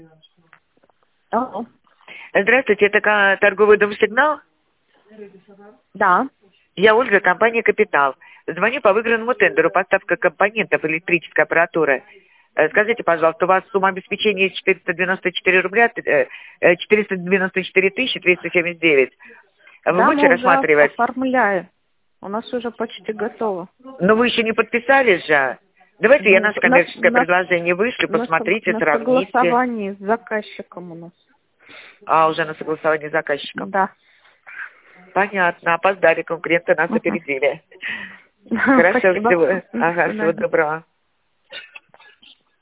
Алло. Здравствуйте, это торговый дом «Сигнал»? Да. Я Ольга, компания «Капитал». Звоню по выигранному тендеру «Поставка компонентов электрической аппаратуры». Скажите, пожалуйста, у вас сумма обеспечения 494 рубля, 494 тысячи 379. Вы Да, будете мы уже рассматривать? оформляем. У нас уже почти готово. Но вы еще не подписались же. Давайте я Ну, наше коммерческое предложение вышлю, на посмотрите, на сравните. согласовании с заказчиком у нас. А, уже на согласовании с заказчиком. Да. Понятно, опоздали, конкуренты нас Мгм. опередили. Хорошо, Спасибо. всего. До Ага, всего свидания. доброго.